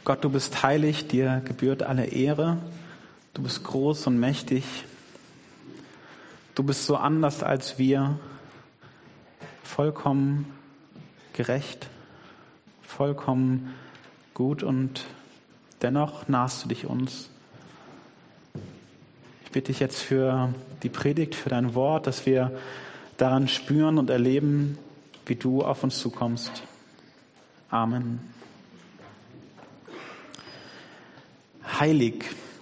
Gott, du bist heilig, dir gebührt alle Ehre. Du bist groß und mächtig. Du bist so anders als wir, vollkommen gerecht, vollkommen gut und dennoch nahst du dich uns. Ich bitte dich jetzt für die Predigt, für dein Wort, dass wir daran spüren und erleben, wie du auf uns zukommst. Amen. Heilig.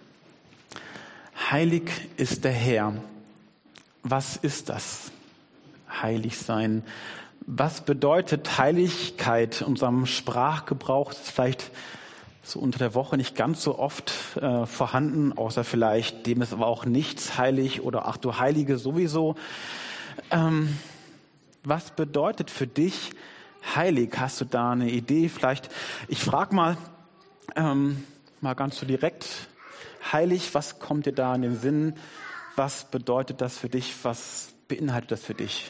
Heilig ist der Herr. Was ist das? Heilig sein. Was bedeutet Heiligkeit? In unserem Sprachgebrauch ist es vielleicht so unter der Woche nicht ganz so oft vorhanden, außer vielleicht dem ist aber auch nichts heilig oder ach du Heilige sowieso. Was bedeutet für dich heilig? Hast du da eine Idee? Vielleicht, ich frage mal ganz so direkt, heilig, was kommt dir da in den Sinn? Was bedeutet das für dich? Was beinhaltet das für dich?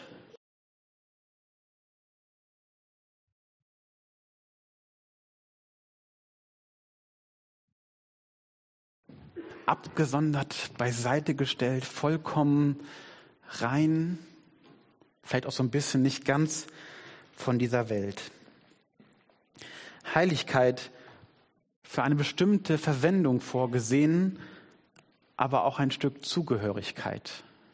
Abgesondert, beiseite gestellt, vollkommen rein, vielleicht auch so ein bisschen nicht ganz von dieser Welt. Heiligkeit für eine bestimmte Verwendung vorgesehen, aber auch ein Stück Zugehörigkeit.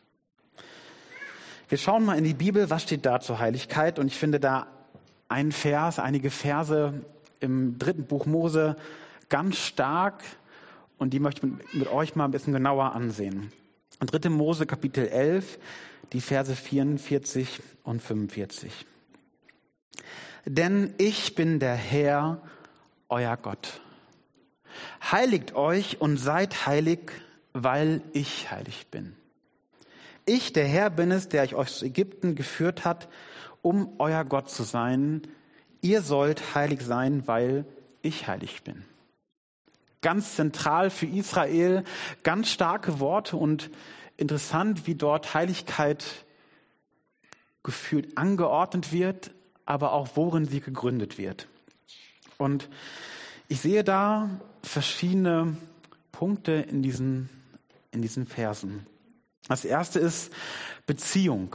Wir schauen mal in die Bibel, was steht da zur Heiligkeit? Und ich finde da einige Verse im 3. Buch Mose ganz stark und die möchte ich mit euch mal ein bisschen genauer ansehen. 3. Mose Kapitel 11, die Verse 44 und 45. Denn ich bin der Herr, euer Gott. Heiligt euch und seid heilig, weil ich heilig bin. Ich, der Herr, bin es, der euch aus Ägypten geführt hat, um euer Gott zu sein. Ihr sollt heilig sein, weil ich heilig bin. Ganz zentral für Israel, ganz starke Worte und interessant, wie dort Heiligkeit gefühlt angeordnet wird, aber auch worin sie gegründet wird. Und ich sehe da verschiedene Punkte in diesen Versen. Das erste ist Beziehung.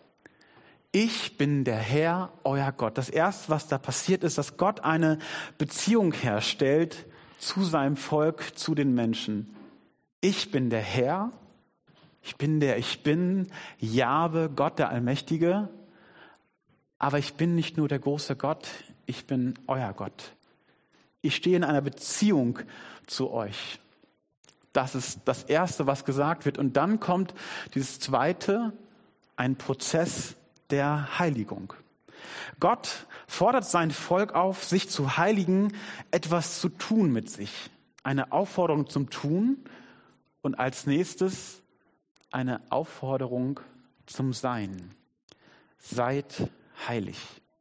Ich bin der Herr, euer Gott. Das erste, was da passiert, ist, dass Gott eine Beziehung herstellt zu seinem Volk, zu den Menschen. Ich bin der Herr, ich bin der Ich Bin, Jahwe, Gott der Allmächtige. Aber ich bin nicht nur der große Gott, ich bin euer Gott. Ich stehe in einer Beziehung zu euch. Das ist das Erste, was gesagt wird. Und dann kommt dieses Zweite, ein Prozess der Heiligung. Gott fordert sein Volk auf, sich zu heiligen, etwas zu tun mit sich. Eine Aufforderung zum Tun und als nächstes eine Aufforderung zum Sein. Seid heilig.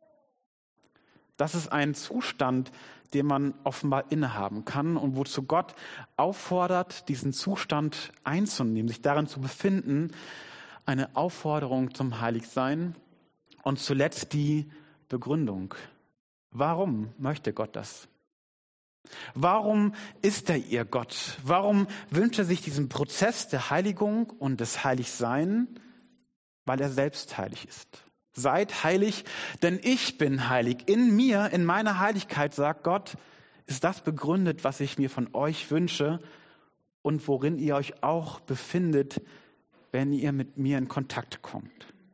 Das ist ein Zustand, den man offenbar innehaben kann und wozu Gott auffordert, diesen Zustand einzunehmen, sich darin zu befinden, eine Aufforderung zum Heiligsein und zuletzt die Begründung. Warum möchte Gott das? Warum ist er ihr Gott? Warum wünscht er sich diesen Prozess der Heiligung und des Heiligsein? Weil er selbst heilig ist. Seid heilig, denn ich bin heilig. In mir, in meiner Heiligkeit, sagt Gott, ist das begründet, was ich mir von euch wünsche und worin ihr euch auch befindet, wenn ihr mit mir in Kontakt kommt.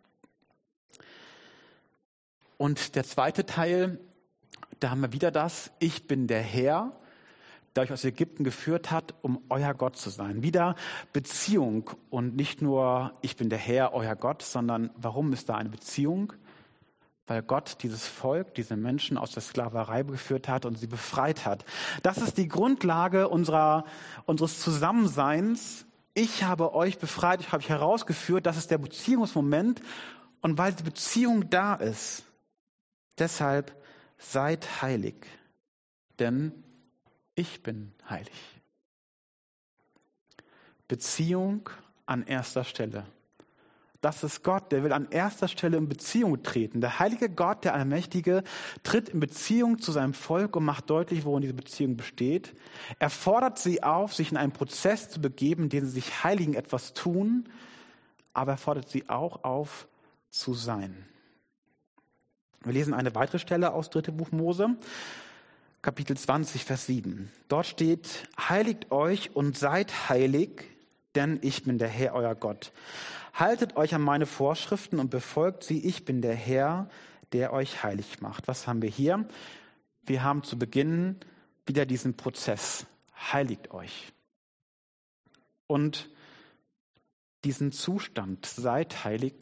Und der zweite Teil, da haben wir wieder das, ich bin der Herr, der euch aus Ägypten geführt hat, um euer Gott zu sein. Wieder Beziehung und nicht nur, ich bin der Herr, euer Gott, sondern warum ist da eine Beziehung? Weil Gott dieses Volk, diese Menschen aus der Sklaverei geführt hat und sie befreit hat. Das ist die Grundlage unseres Zusammenseins. Ich habe euch befreit, ich habe euch herausgeführt, das ist der Beziehungsmoment. Und weil die Beziehung da ist, deshalb seid heilig, denn ich bin heilig. Beziehung an erster Stelle. Das ist Gott, der will an erster Stelle in Beziehung treten. Der heilige Gott, der Allmächtige, tritt in Beziehung zu seinem Volk und macht deutlich, worin diese Beziehung besteht. Er fordert sie auf, sich in einen Prozess zu begeben, in dem sie sich heiligen, etwas tun, aber er fordert sie auch auf, zu sein. Wir lesen eine weitere Stelle aus 3. Buch Mose, Kapitel 20, Vers 7. Dort steht: Heiligt euch und seid heilig, denn ich bin der Herr, euer Gott. Haltet euch an meine Vorschriften und befolgt sie. Ich bin der Herr, der euch heilig macht. Was haben wir hier? Wir haben zu Beginn wieder diesen Prozess. Heiligt euch. Und diesen Zustand, seid heilig.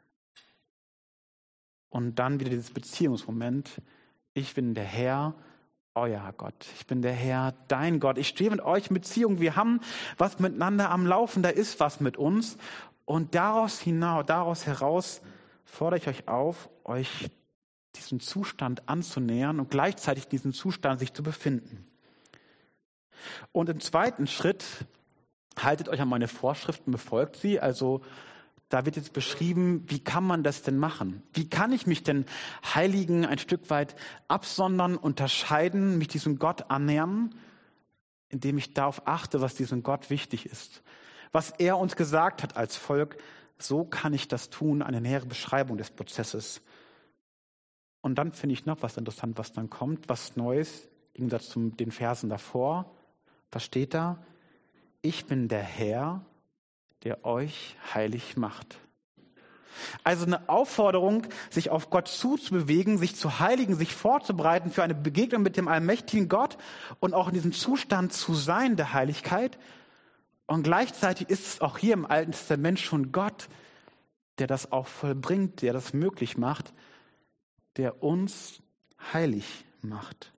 Und dann wieder dieses Beziehungsmoment. Ich bin der Herr, euer Gott. Ich bin der Herr, dein Gott. Ich stehe mit euch in Beziehung. Wir haben was miteinander am Laufen. Da ist was mit uns. Und daraus heraus fordere ich euch auf, euch diesen Zustand anzunähern und gleichzeitig diesen Zustand sich zu befinden. Und im zweiten Schritt, haltet euch an meine Vorschriften, befolgt sie. Also da wird jetzt beschrieben, wie kann man das denn machen? Wie kann ich mich denn heiligen, ein Stück weit absondern, unterscheiden, mich diesem Gott annähern, indem ich darauf achte, was diesem Gott wichtig ist. Was er uns gesagt hat als Volk, so kann ich das tun, eine nähere Beschreibung des Prozesses. Und dann finde ich noch was interessant, was dann kommt, was Neues, im Gegensatz zu den Versen davor. Was steht da? Ich bin der Herr, der euch heilig macht. Also eine Aufforderung, sich auf Gott zuzubewegen, sich zu heiligen, sich vorzubereiten für eine Begegnung mit dem allmächtigen Gott und auch in diesem Zustand zu sein der Heiligkeit. Und gleichzeitig ist es auch hier im Alten Testament schon Gott, der das auch vollbringt, der das möglich macht, der uns heilig macht.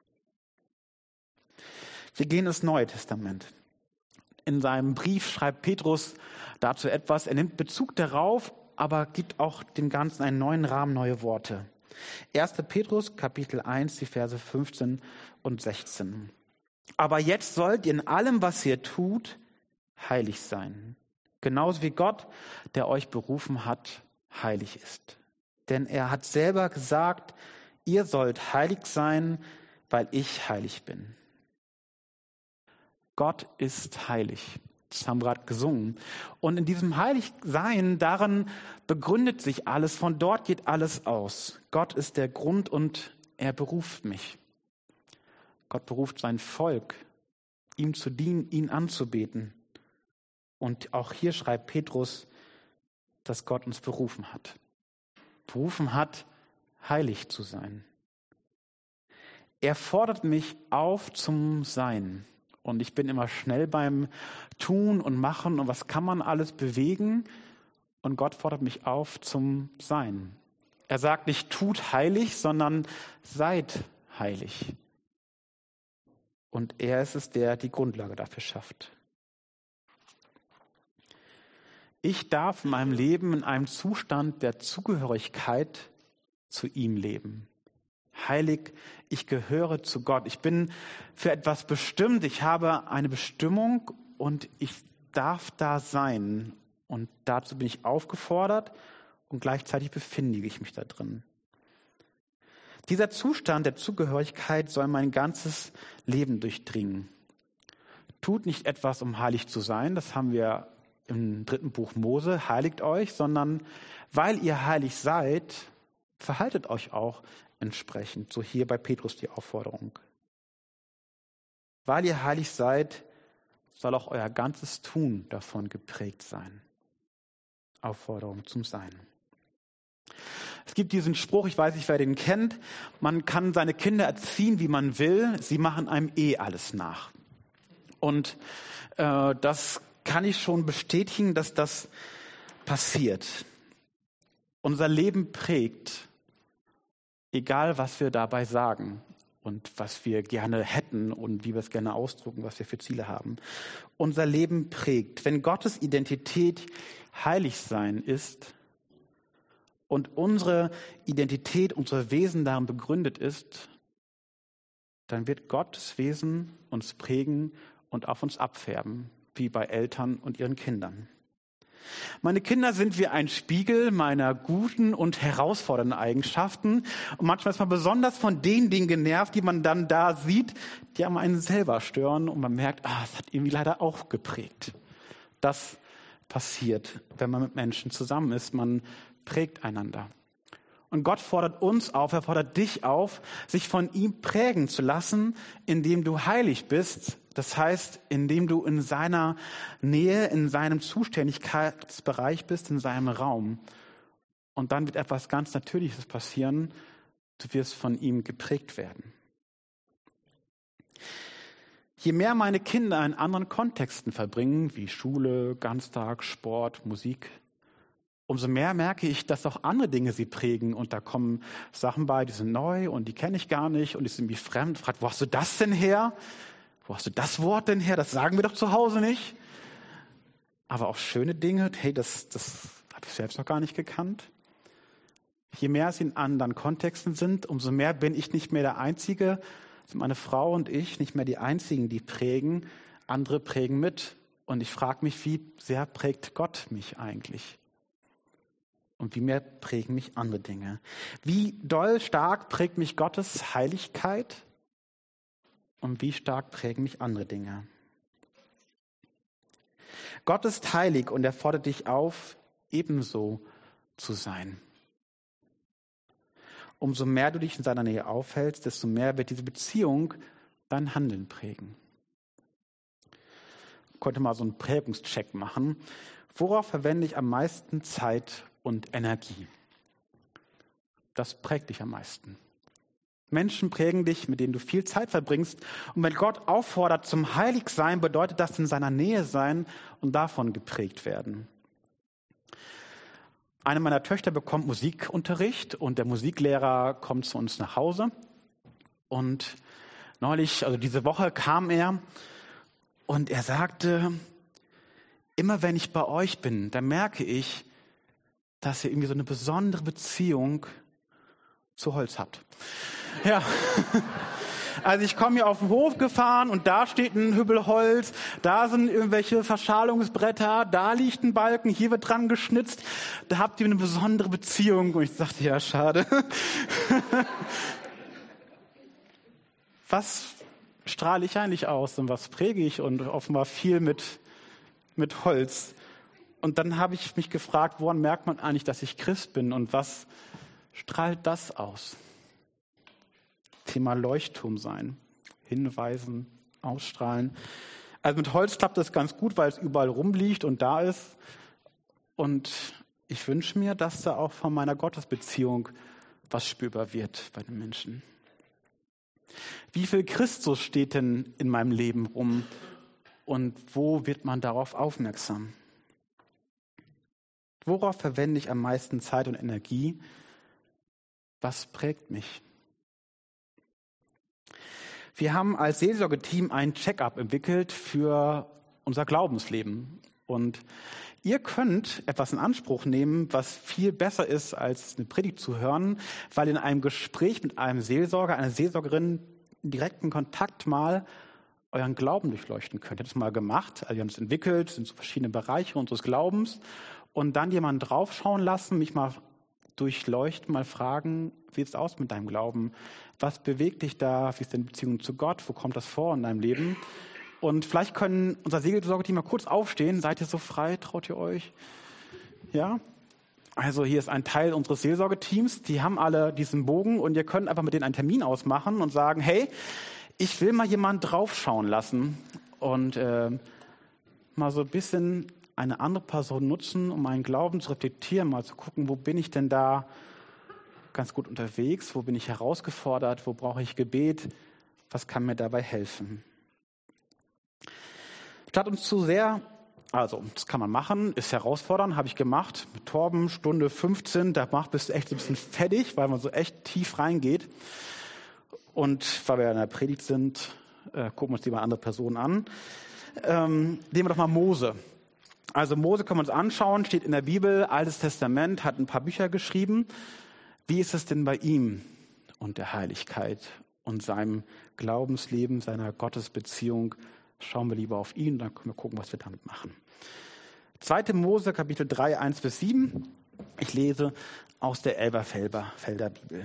Wir gehen ins Neue Testament. In seinem Brief schreibt Petrus dazu etwas. Er nimmt Bezug darauf, aber gibt auch dem Ganzen einen neuen Rahmen, neue Worte. 1. Petrus, Kapitel 1, die Verse 15 und 16. Aber jetzt sollt ihr in allem, was ihr tut, heilig sein. Genauso wie Gott, der euch berufen hat, heilig ist. Denn er hat selber gesagt, ihr sollt heilig sein, weil ich heilig bin. Gott ist heilig. Das haben wir gerade gesungen. Und in diesem Heiligsein, darin begründet sich alles. Von dort geht alles aus. Gott ist der Grund und er beruft mich. Gott beruft sein Volk, ihm zu dienen, ihn anzubeten. Und auch hier schreibt Petrus, dass Gott uns berufen hat. Berufen hat, heilig zu sein. Er fordert mich auf zum Sein. Und ich bin immer schnell beim Tun und Machen und was kann man alles bewegen. Und Gott fordert mich auf zum Sein. Er sagt nicht, tut heilig, sondern seid heilig. Und er ist es, der die Grundlage dafür schafft. Ich darf in meinem Leben in einem Zustand der Zugehörigkeit zu ihm leben. Heilig, ich gehöre zu Gott. Ich bin für etwas bestimmt. Ich habe eine Bestimmung und ich darf da sein. Und dazu bin ich aufgefordert und gleichzeitig befinde ich mich da drin. Dieser Zustand der Zugehörigkeit soll mein ganzes Leben durchdringen. Tut nicht etwas, um heilig zu sein. Das haben wir im 3. Buch Mose, heiligt euch, sondern weil ihr heilig seid, verhaltet euch auch entsprechend. So hier bei Petrus die Aufforderung. Weil ihr heilig seid, soll auch euer ganzes Tun davon geprägt sein. Aufforderung zum Sein. Es gibt diesen Spruch, ich weiß nicht, wer den kennt, man kann seine Kinder erziehen, wie man will, sie machen einem alles nach. Und das kann ich schon bestätigen, dass das passiert. Unser Leben prägt, egal was wir dabei sagen und was wir gerne hätten und wie wir es gerne ausdrücken, was wir für Ziele haben. Unser Leben prägt. Wenn Gottes Identität heilig sein ist und unsere Identität, unser Wesen darin begründet ist, dann wird Gottes Wesen uns prägen und auf uns abfärben, wie bei Eltern und ihren Kindern. Meine Kinder sind wie ein Spiegel meiner guten und herausfordernden Eigenschaften. Und manchmal ist man besonders von den Dingen genervt, die man dann da sieht, die einen selber stören. Und man merkt, es hat irgendwie leider auch geprägt. Das passiert, wenn man mit Menschen zusammen ist. Man prägt einander. Und Gott fordert uns auf, er fordert dich auf, sich von ihm prägen zu lassen, indem du heilig bist. Das heißt, indem du in seiner Nähe, in seinem Zuständigkeitsbereich bist, in seinem Raum. Und dann wird etwas ganz Natürliches passieren. Du wirst von ihm geprägt werden. Je mehr meine Kinder in anderen Kontexten verbringen, wie Schule, Ganztag, Sport, Musik, umso mehr merke ich, dass auch andere Dinge sie prägen. Und da kommen Sachen bei, die sind neu und die kenne ich gar nicht und die sind mir fremd. Fragt, wo hast du das denn her? Wo hast du das Wort denn her? Das sagen wir doch zu Hause nicht. Aber auch schöne Dinge, hey, das habe ich selbst noch gar nicht gekannt. Je mehr sie in anderen Kontexten sind, umso mehr bin ich nicht mehr der Einzige, sind meine Frau und ich nicht mehr die Einzigen, die prägen. Andere prägen mit. Und ich frage mich, wie sehr prägt Gott mich eigentlich? Und wie mehr prägen mich andere Dinge? Wie doll stark prägt mich Gottes Heiligkeit? Und wie stark prägen mich andere Dinge? Gott ist heilig und er fordert dich auf, ebenso zu sein. Umso mehr du dich in seiner Nähe aufhältst, desto mehr wird diese Beziehung dein Handeln prägen. Ich konnte mal so einen Prägungscheck machen. Worauf verwende ich am meisten Zeit und Energie? Das prägt dich am meisten. Menschen prägen dich, mit denen du viel Zeit verbringst. Und wenn Gott auffordert zum Heiligsein, bedeutet das in seiner Nähe sein und davon geprägt werden. Eine meiner Töchter bekommt Musikunterricht und der Musiklehrer kommt zu uns nach Hause. Und neulich, also diese Woche, kam er und er sagte, immer wenn ich bei euch bin, dann merke ich, dass ihr irgendwie so eine besondere Beziehung zu Holz habt. Ja, also ich komme hier auf den Hof gefahren und da steht ein Hübel Holz, da sind irgendwelche Verschalungsbretter, da liegt ein Balken, hier wird dran geschnitzt, da habt ihr eine besondere Beziehung. Und ich dachte, ja, schade. Was strahle ich eigentlich aus und was präge ich? Und offenbar viel mit Holz. Und dann habe ich mich gefragt, woran merkt man eigentlich, dass ich Christ bin und was strahlt das aus? Thema Leuchtturm sein, hinweisen, ausstrahlen. Also mit Holz klappt das ganz gut, weil es überall rumliegt und da ist. Und ich wünsche mir, dass da auch von meiner Gottesbeziehung was spürbar wird bei den Menschen. Wie viel Christus steht denn in meinem Leben rum und wo wird man darauf aufmerksam? Worauf verwende ich am meisten Zeit und Energie? Was prägt mich? Wir haben als Seelsorgeteam ein Check-up entwickelt für unser Glaubensleben. Und ihr könnt etwas in Anspruch nehmen, was viel besser ist, als eine Predigt zu hören, weil in einem Gespräch mit einem Seelsorger, einer Seelsorgerin in direkten Kontakt mal euren Glauben durchleuchten könnt. Ihr habt das mal gemacht, also wir haben es entwickelt, sind so verschiedene Bereiche unseres Glaubens und dann jemanden draufschauen lassen, mich mal durchleuchten, mal fragen, wie sieht es aus mit deinem Glauben? Was bewegt dich da? Wie ist deine Beziehung zu Gott? Wo kommt das vor in deinem Leben? Und vielleicht können unser Seelsorgeteam mal kurz aufstehen. Seid ihr so frei? Traut ihr euch? Ja? Also hier ist ein Teil unseres Seelsorgeteams. Die haben alle diesen Bogen und ihr könnt einfach mit denen einen Termin ausmachen und sagen, hey, ich will mal jemanden draufschauen lassen und mal so ein bisschen eine andere Person nutzen, um meinen Glauben zu reflektieren, mal zu gucken, wo bin ich denn da ganz gut unterwegs, wo bin ich herausgefordert, wo brauche ich Gebet, was kann mir dabei helfen. Statt uns zu sehr, also das kann man machen, ist herausfordernd, habe ich gemacht, mit Torben, Stunde 15, da bist du echt so ein bisschen fertig, weil man so echt tief reingeht. Und weil wir in der Predigt sind, gucken wir uns lieber andere Personen an. Nehmen wir doch mal Mose. Also Mose können wir uns anschauen, steht in der Bibel, Altes Testament, hat ein paar Bücher geschrieben. Wie ist es denn bei ihm und der Heiligkeit und seinem Glaubensleben, seiner Gottesbeziehung? Schauen wir lieber auf ihn, dann können wir gucken, was wir damit machen. 2. Mose, Kapitel 3, 1-7. Ich lese aus der Elberfelder Bibel.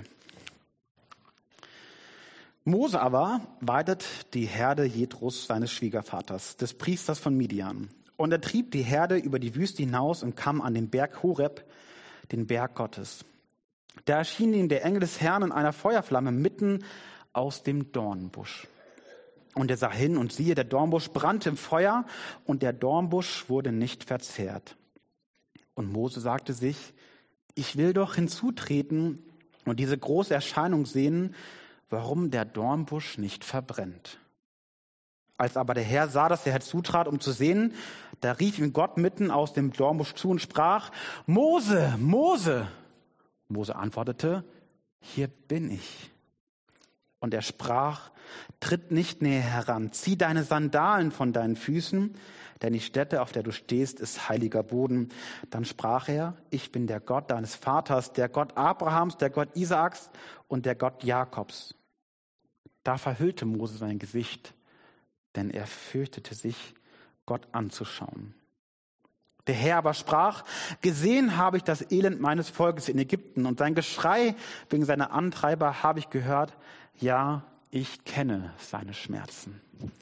Mose aber weidet die Herde Jethros, seines Schwiegervaters, des Priesters von Midian. Und er trieb die Herde über die Wüste hinaus und kam an den Berg Horeb, den Berg Gottes. Da erschien ihm der Engel des Herrn in einer Feuerflamme mitten aus dem Dornbusch. Und er sah hin und siehe, der Dornbusch brannte im Feuer und der Dornbusch wurde nicht verzehrt. Und Mose sagte sich, ich will doch hinzutreten und diese große Erscheinung sehen, warum der Dornbusch nicht verbrennt. Als aber der Herr sah, dass er herzutrat, um zu sehen, da rief ihm Gott mitten aus dem Dornbusch zu und sprach, Mose, Mose. Mose antwortete, hier bin ich. Und er sprach, tritt nicht näher heran, zieh deine Sandalen von deinen Füßen, denn die Stätte, auf der du stehst, ist heiliger Boden. Dann sprach er, ich bin der Gott deines Vaters, der Gott Abrahams, der Gott Isaaks und der Gott Jakobs. Da verhüllte Mose sein Gesicht, denn er fürchtete sich, Gott anzuschauen. Der Herr aber sprach, gesehen habe ich das Elend meines Volkes in Ägypten und sein Geschrei wegen seiner Antreiber habe ich gehört. Ja, ich kenne seine Schmerzen.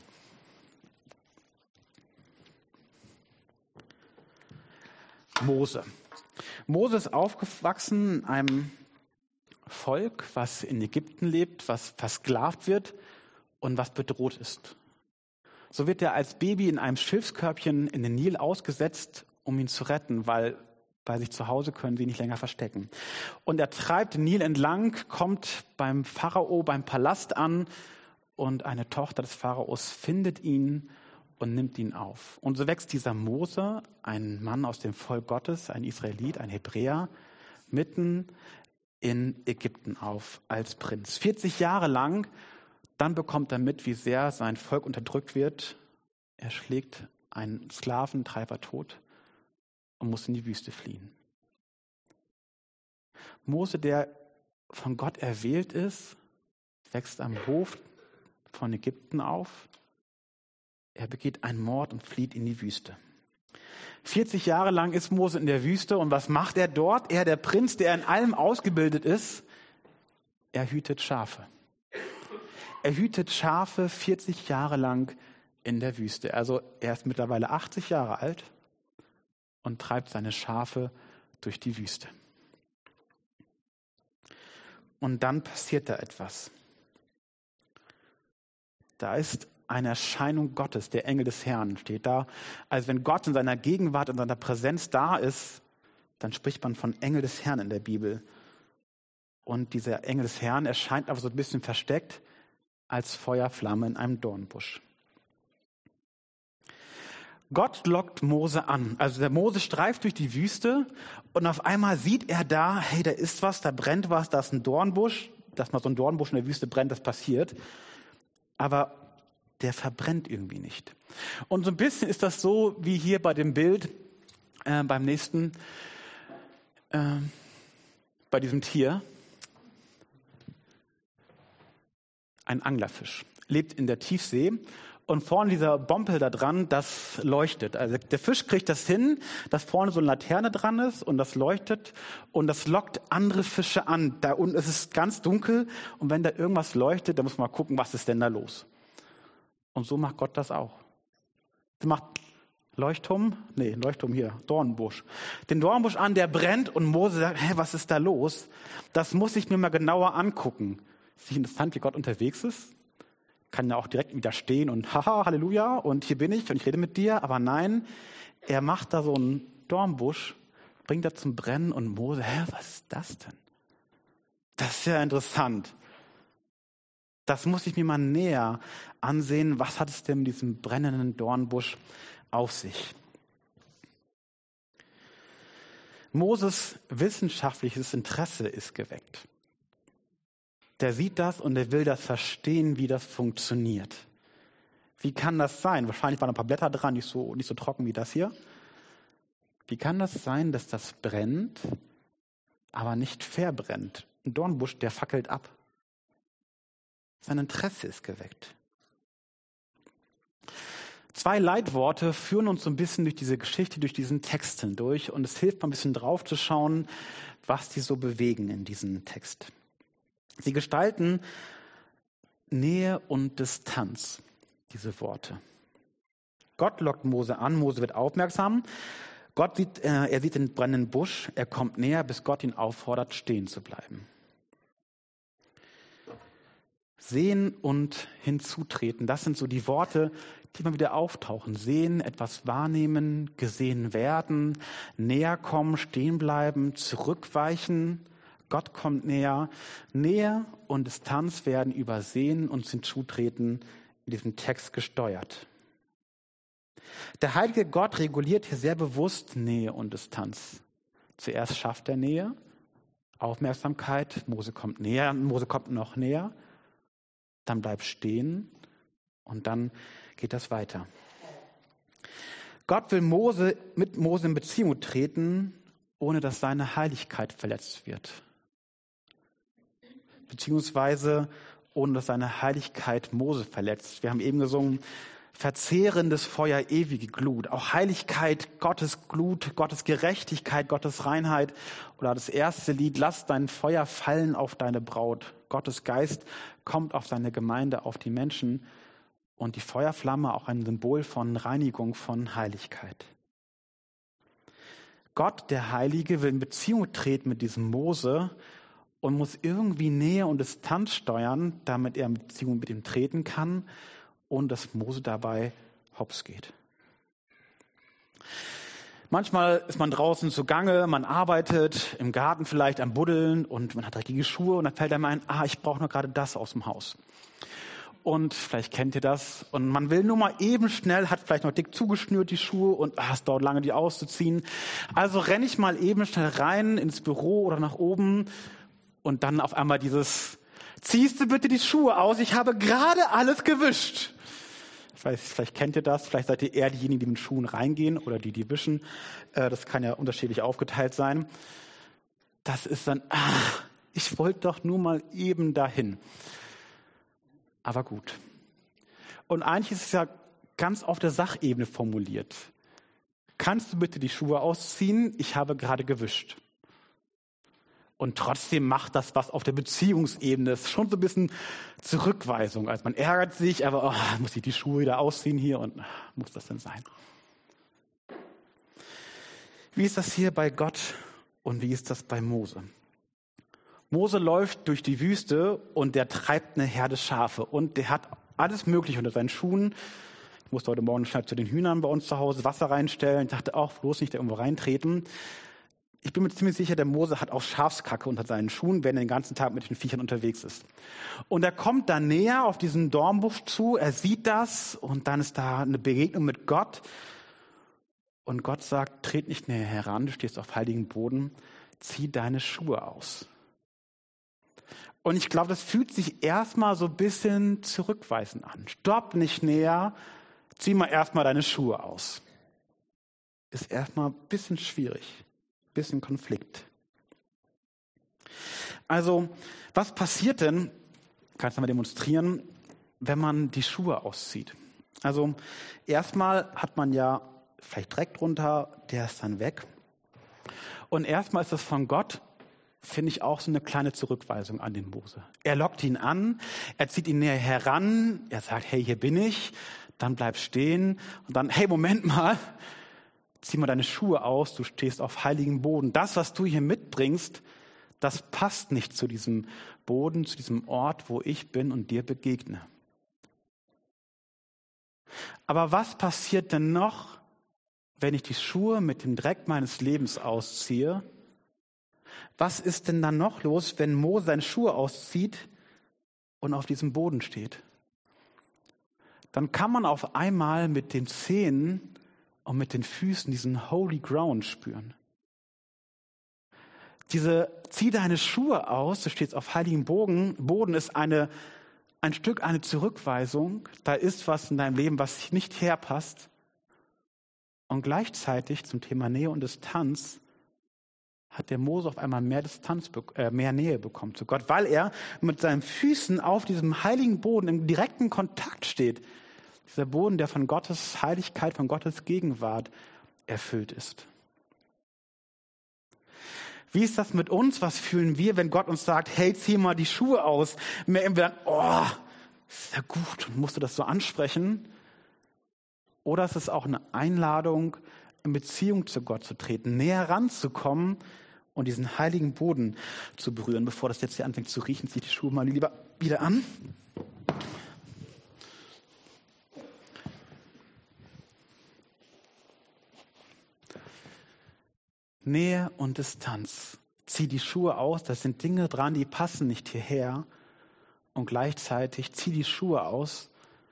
Mose. Mose ist aufgewachsen in einem Volk, was in Ägypten lebt, was versklavt wird und was bedroht ist. So wird er als Baby in einem Schiffskörbchen in den Nil ausgesetzt, um ihn zu retten, weil bei sich zu Hause können sie nicht länger verstecken. Und er treibt den Nil entlang, kommt beim Pharao, beim Palast an und eine Tochter des Pharaos findet ihn und nimmt ihn auf. Und so wächst dieser Mose, ein Mann aus dem Volk Gottes, ein Israelit, ein Hebräer, mitten in Ägypten auf als Prinz. 40 Jahre lang, dann bekommt er mit, wie sehr sein Volk unterdrückt wird. Er schlägt einen Sklaventreiber tot und muss in die Wüste fliehen. Mose, der von Gott erwählt ist, wächst am Hof von Ägypten auf. Er begeht einen Mord und flieht in die Wüste. 40 Jahre lang ist Mose in der Wüste und was macht er dort? Er, der Prinz, der in allem ausgebildet ist, er hütet Schafe. Er hütet Schafe 40 Jahre lang in der Wüste. Also er ist mittlerweile 80 Jahre alt und treibt seine Schafe durch die Wüste. Und dann passiert da etwas. Da ist eine Erscheinung Gottes, der Engel des Herrn steht da. Also wenn Gott in seiner Gegenwart, in seiner Präsenz da ist, dann spricht man von Engel des Herrn in der Bibel. Und dieser Engel des Herrn erscheint aber so ein bisschen versteckt als Feuerflamme in einem Dornbusch. Gott lockt Mose an. Also der Mose streift durch die Wüste und auf einmal sieht er da, hey, da ist was, da brennt was, da ist ein Dornbusch. Dass mal so ein Dornbusch in der Wüste brennt, das passiert. Aber der verbrennt irgendwie nicht. Und so ein bisschen ist das so, wie hier bei dem Bild, beim nächsten, bei diesem Tier. Ein Anglerfisch, lebt in der Tiefsee und vorne dieser Bompel da dran, das leuchtet. Also der Fisch kriegt das hin, dass vorne so eine Laterne dran ist und das leuchtet und das lockt andere Fische an. Da unten ist es ganz dunkel und wenn da irgendwas leuchtet, dann muss man mal gucken, was ist denn da los. Und so macht Gott das auch. Er macht Leuchtturm hier, Dornbusch. Den Dornbusch an, der brennt und Mose sagt, was ist da los? Das muss ich mir mal genauer angucken. Ist nicht interessant, wie Gott unterwegs ist? Kann ja auch direkt widerstehen und haha, Halleluja und hier bin ich und ich rede mit dir. Aber nein, er macht da so einen Dornbusch, bringt er zum Brennen und Mose, was ist das denn? Das ist ja interessant. Das muss ich mir mal näher ansehen. Was hat es denn mit diesem brennenden Dornbusch auf sich? Moses wissenschaftliches Interesse ist geweckt. Der sieht das und er will das verstehen, wie das funktioniert. Wie kann das sein? Wahrscheinlich waren ein paar Blätter dran, nicht so trocken wie das hier. Wie kann das sein, dass das brennt, aber nicht verbrennt? Ein Dornbusch, der fackelt ab. Sein Interesse ist geweckt. 2 Leitworte führen uns so ein bisschen durch diese Geschichte, durch diesen Text hindurch. Und es hilft mal ein bisschen drauf zu schauen, was die so bewegen in diesem Text. Sie gestalten Nähe und Distanz, diese Worte. Gott lockt Mose an, Mose wird aufmerksam. Er sieht den brennenden Busch, er kommt näher, bis Gott ihn auffordert, stehen zu bleiben. Sehen und hinzutreten, das sind so die Worte, die immer wieder auftauchen. Sehen, etwas wahrnehmen, gesehen werden, näher kommen, stehen bleiben, zurückweichen. Gott kommt näher. Nähe und Distanz werden über Sehen und Hinzutreten in diesem Text gesteuert. Der heilige Gott reguliert hier sehr bewusst Nähe und Distanz. Zuerst schafft er Nähe, Aufmerksamkeit, Mose kommt näher, Mose kommt noch näher, dann bleibt stehen und dann geht das weiter. Gott will mit Mose in Beziehung treten, ohne dass seine Heiligkeit verletzt wird. Beziehungsweise ohne dass seine Heiligkeit Mose verletzt. Wir haben eben gesungen, verzehrendes Feuer, ewige Glut. Auch Heiligkeit, Gottes Glut, Gottes Gerechtigkeit, Gottes Reinheit. Oder das erste Lied, lass dein Feuer fallen auf deine Braut. Gottes Geist kommt auf seine Gemeinde, auf die Menschen. Und die Feuerflamme auch ein Symbol von Reinigung, von Heiligkeit. Gott, der Heilige, will in Beziehung treten mit diesem Mose und muss irgendwie Nähe und Distanz steuern, damit er in Beziehung mit ihm treten kann und dass Mose dabei hops geht. Manchmal ist man draußen zugange, man arbeitet im Garten vielleicht am Buddeln und man hat dreckige Schuhe und dann fällt einem ein, ich brauche noch gerade das aus dem Haus. Und vielleicht kennt ihr das und man will nur mal eben schnell, hat vielleicht noch dick zugeschnürt die Schuhe und es dauert lange, die auszuziehen. Also renne ich mal eben schnell rein ins Büro oder nach oben und dann auf einmal dieses, ziehst du bitte die Schuhe aus, ich habe gerade alles gewischt. Ich weiß, vielleicht kennt ihr das, vielleicht seid ihr eher diejenigen, die mit Schuhen reingehen oder die wischen. Das kann ja unterschiedlich aufgeteilt sein. Das ist dann, ich wollte doch nur mal eben dahin. Aber gut. Und eigentlich ist es ja ganz auf der Sachebene formuliert. Kannst du bitte die Schuhe ausziehen? Ich habe gerade gewischt. Und trotzdem macht das was auf der Beziehungsebene. Das ist schon so ein bisschen Zurückweisung. Also man ärgert sich, aber muss ich die Schuhe wieder ausziehen hier und muss das denn sein? Wie ist das hier bei Gott und wie ist das bei Mose? Mose läuft durch die Wüste und der treibt eine Herde Schafe und der hat alles Mögliche unter seinen Schuhen. Ich musste heute Morgen schnell zu den Hühnern bei uns zu Hause Wasser reinstellen. Ich dachte auch, bloß nicht da irgendwo reintreten. Ich bin mir ziemlich sicher, der Mose hat auch Schafskacke unter seinen Schuhen, wenn er den ganzen Tag mit den Viechern unterwegs ist. Und er kommt da näher auf diesen Dornbusch zu, er sieht das und dann ist da eine Begegnung mit Gott. Und Gott sagt, tret nicht näher heran, du stehst auf heiligem Boden, zieh deine Schuhe aus. Und ich glaube, das fühlt sich erstmal so ein bisschen zurückweisend an. Stopp nicht näher, zieh mal erstmal deine Schuhe aus. Ist erstmal ein bisschen schwierig, ein bisschen Konflikt. Also, was passiert denn, kannst du mal demonstrieren, wenn man die Schuhe auszieht? Also, erstmal hat man ja vielleicht Dreck drunter, der ist dann weg. Und erstmal ist das von Gott, finde ich, auch so eine kleine Zurückweisung an den Mose. Er lockt ihn an, er zieht ihn näher heran, er sagt, hey, hier bin ich, dann bleib stehen und dann, hey, Moment mal, zieh mal deine Schuhe aus, du stehst auf heiligem Boden. Das, was du hier mitbringst, das passt nicht zu diesem Boden, zu diesem Ort, wo ich bin und dir begegne. Aber was passiert denn noch, wenn ich die Schuhe mit dem Dreck meines Lebens ausziehe? Was ist denn dann noch los, wenn Mose seine Schuhe auszieht und auf diesem Boden steht? Dann kann man auf einmal mit den Zehen und mit den Füßen diesen Holy Ground spüren. Zieh deine Schuhe aus, du stehst auf heiligem Boden ist ein Stück, eine Zurückweisung. Da ist was in deinem Leben, was nicht herpasst. Und gleichzeitig zum Thema Nähe und Distanz hat der Mose auf einmal mehr Nähe bekommen zu Gott, weil er mit seinen Füßen auf diesem heiligen Boden im direkten Kontakt steht. Dieser Boden, der von Gottes Heiligkeit, von Gottes Gegenwart erfüllt ist. Wie ist das mit uns? Was fühlen wir, wenn Gott uns sagt, hey, zieh mal die Schuhe aus? Merken wir dann, oh, ist ja gut, und musst du das so ansprechen? Oder ist es auch eine Einladung, in Beziehung zu Gott zu treten, näher ranzukommen und diesen heiligen Boden zu berühren? Bevor das jetzt hier anfängt zu riechen, ziehe ich die Schuhe mal lieber wieder an. Nähe und Distanz. Zieh die Schuhe aus, da sind Dinge dran, die passen nicht hierher. Und gleichzeitig zieh die Schuhe aus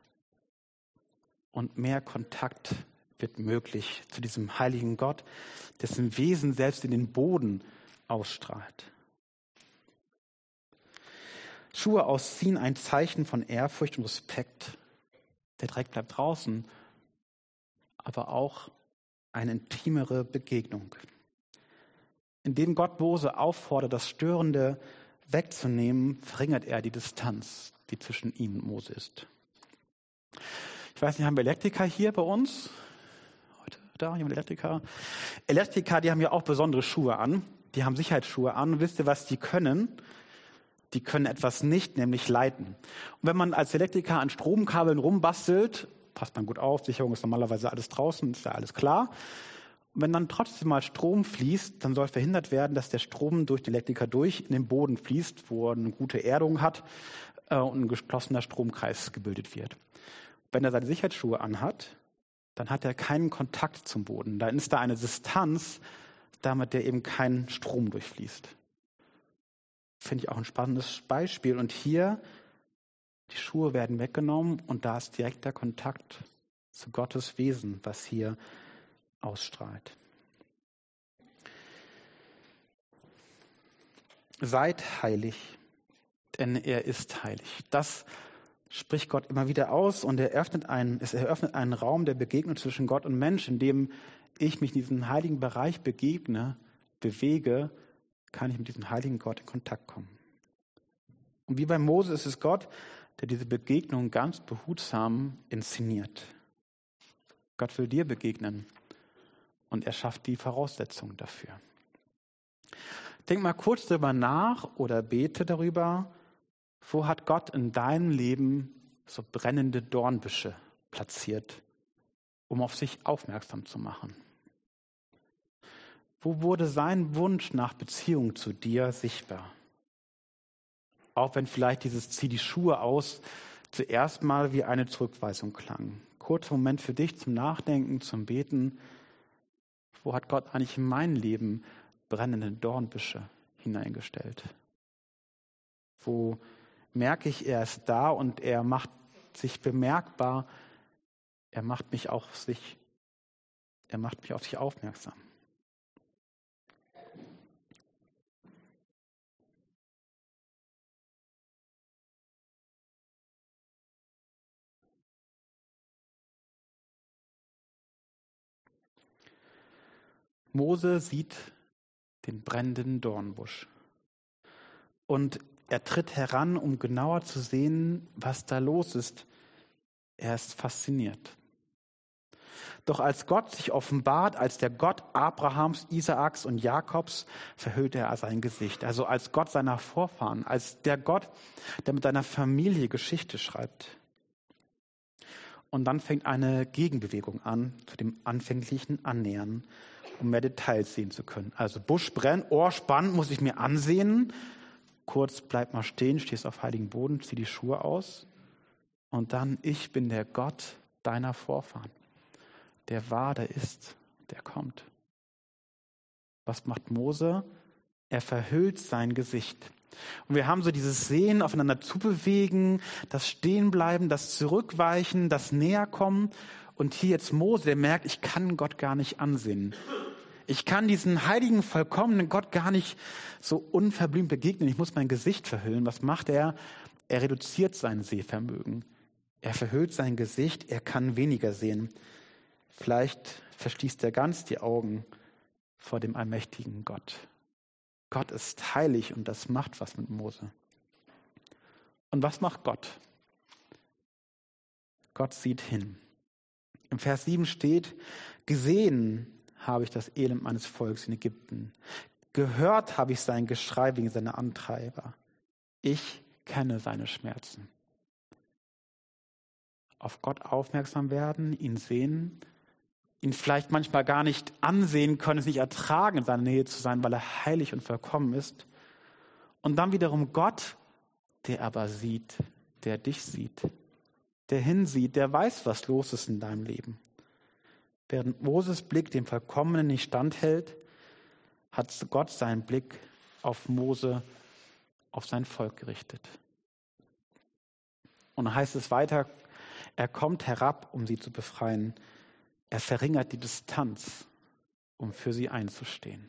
und mehr Kontakt wird möglich zu diesem heiligen Gott, dessen Wesen selbst in den Boden ausstrahlt. Schuhe ausziehen, ein Zeichen von Ehrfurcht und Respekt. Der Dreck bleibt draußen, aber auch eine intimere Begegnung. Indem Gott Mose auffordert, das Störende wegzunehmen, verringert er die Distanz, die zwischen ihm und Mose ist. Ich weiß nicht, haben wir Elektriker hier bei uns? Heute da, hier haben wir Elektriker. Elektriker, die haben ja auch besondere Schuhe an. Die haben Sicherheitsschuhe an. Und wisst ihr, was die können? Die können etwas nicht, nämlich leiten. Und wenn man als Elektriker an Stromkabeln rumbastelt, passt man gut auf, Sicherung ist normalerweise alles draußen, ist ja alles klar. Und wenn dann trotzdem mal Strom fließt, dann soll verhindert werden, dass der Strom durch den Elektriker durch in den Boden fließt, wo er eine gute Erdung hat und ein geschlossener Stromkreis gebildet wird. Wenn er seine Sicherheitsschuhe anhat, dann hat er keinen Kontakt zum Boden. Dann ist da eine Distanz, damit der eben kein Strom durchfließt. Finde ich auch ein spannendes Beispiel. Und hier, die Schuhe werden weggenommen und da ist direkter Kontakt zu Gottes Wesen, was hier ausstrahlt. Seid heilig, denn er ist heilig. Das spricht Gott immer wieder aus und es eröffnet einen Raum der Begegnung zwischen Gott und Mensch, in dem ich mich in diesem heiligen Bereich bewege, kann ich mit diesem heiligen Gott in Kontakt kommen. Und wie bei Mose ist es Gott, der diese Begegnung ganz behutsam inszeniert. Gott will dir begegnen und er schafft die Voraussetzungen dafür. Denk mal kurz darüber nach oder bete darüber, wo hat Gott in deinem Leben so brennende Dornbüsche platziert, um auf sich aufmerksam zu machen? Wo wurde sein Wunsch nach Beziehung zu dir sichtbar? Auch wenn vielleicht dieses Zieh die Schuhe aus zuerst mal wie eine Zurückweisung klang. Kurzer Moment für dich zum Nachdenken, zum Beten. Wo hat Gott eigentlich in mein Leben brennende Dornbüsche hineingestellt? Wo merke ich, er ist da und er macht sich bemerkbar, er macht mich auf sich aufmerksam. Mose sieht den brennenden Dornbusch und er tritt heran, um genauer zu sehen, was da los ist. Er ist fasziniert. Doch als Gott sich offenbart, als der Gott Abrahams, Isaaks und Jakobs, verhüllt er sein Gesicht. Also als Gott seiner Vorfahren, als der Gott, der mit seiner Familie Geschichte schreibt. Und dann fängt eine Gegenbewegung an zu dem anfänglichen Annähern, um mehr Details sehen zu können. Also Busch brennt, Ohr spannend, muss ich mir ansehen. Kurz, bleib mal stehen, stehst auf heiligen Boden, zieh die Schuhe aus. Und dann, ich bin der Gott deiner Vorfahren. Der war, der ist, der kommt. Was macht Mose? Er verhüllt sein Gesicht. Und wir haben so dieses Sehen, aufeinander zubewegen, das Stehenbleiben, das Zurückweichen, das Näherkommen. Und hier jetzt Mose, der merkt, ich kann Gott gar nicht ansehen. Ich kann diesen heiligen, vollkommenen Gott gar nicht so unverblümt begegnen. Ich muss mein Gesicht verhüllen. Was macht er? Er reduziert sein Sehvermögen. Er verhüllt sein Gesicht, er kann weniger sehen. Vielleicht verschließt er ganz die Augen vor dem allmächtigen Gott. Gott ist heilig und das macht was mit Mose. Und was macht Gott? Gott sieht hin. Im Vers 7 steht, gesehen habe ich das Elend meines Volkes in Ägypten. Gehört habe ich sein Geschrei wegen seiner Antreiber. Ich kenne seine Schmerzen. Auf Gott aufmerksam werden, ihn sehen, ihn vielleicht manchmal gar nicht ansehen können, es nicht ertragen, in seiner Nähe zu sein, weil er heilig und vollkommen ist. Und dann wiederum Gott, der aber sieht, der dich sieht, der hinsieht, der weiß, was los ist in deinem Leben. Während Moses Blick dem Vollkommenen nicht standhält, hat Gott seinen Blick auf Mose, auf sein Volk gerichtet. Und dann heißt es weiter, er kommt herab, um sie zu befreien. Er verringert die Distanz, um für sie einzustehen.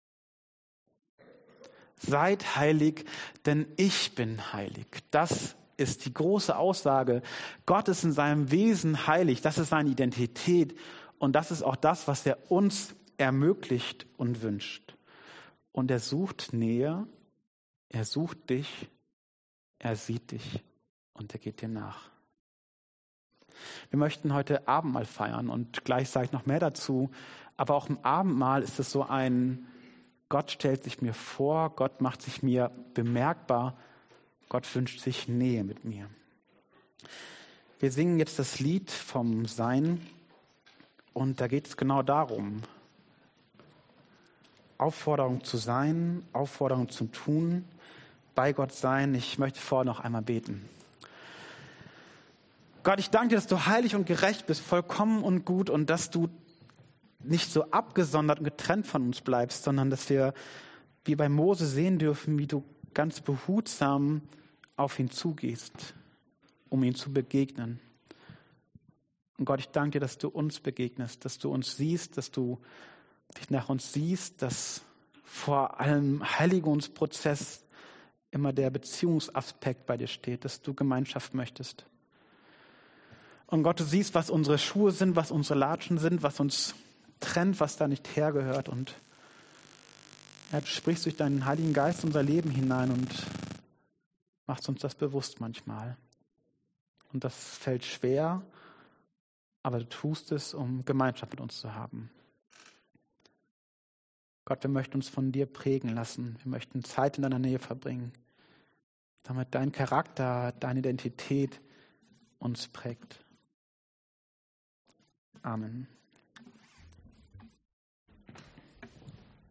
Seid heilig, denn ich bin heilig. Das ist die große Aussage. Gott ist in seinem Wesen heilig. Das ist seine Identität. Und das ist auch das, was er uns ermöglicht und wünscht. Und er sucht Nähe, er sucht dich, er sieht dich und er geht dir nach. Wir möchten heute Abendmahl feiern und gleich sage ich noch mehr dazu. Aber auch im Abendmahl ist es so ein, Gott stellt sich mir vor, Gott macht sich mir bemerkbar, Gott wünscht sich Nähe mit mir. Wir singen jetzt das Lied vom Sein und da geht es genau darum. Aufforderung zu sein, Aufforderung zu tun, bei Gott sein. Ich möchte vorher noch einmal beten. Gott, ich danke dir, dass du heilig und gerecht bist, vollkommen und gut und dass du nicht so abgesondert und getrennt von uns bleibst, sondern dass wir wie bei Mose sehen dürfen, wie du ganz behutsam auf ihn zugehst, um ihm zu begegnen. Und Gott, ich danke dir, dass du uns begegnest, dass du uns siehst, dass du dich nach uns siehst, dass vor allem Heiligungsprozess immer der Beziehungsaspekt bei dir steht, dass du Gemeinschaft möchtest. Und Gott, du siehst, was unsere Schuhe sind, was unsere Latschen sind, was uns trennt, was da nicht hergehört. Und ja, du sprichst durch deinen Heiligen Geist in unser Leben hinein und machst uns das bewusst manchmal. Und das fällt schwer, aber du tust es, um Gemeinschaft mit uns zu haben. Gott, wir möchten uns von dir prägen lassen. Wir möchten Zeit in deiner Nähe verbringen, damit dein Charakter, deine Identität uns prägt. Amen.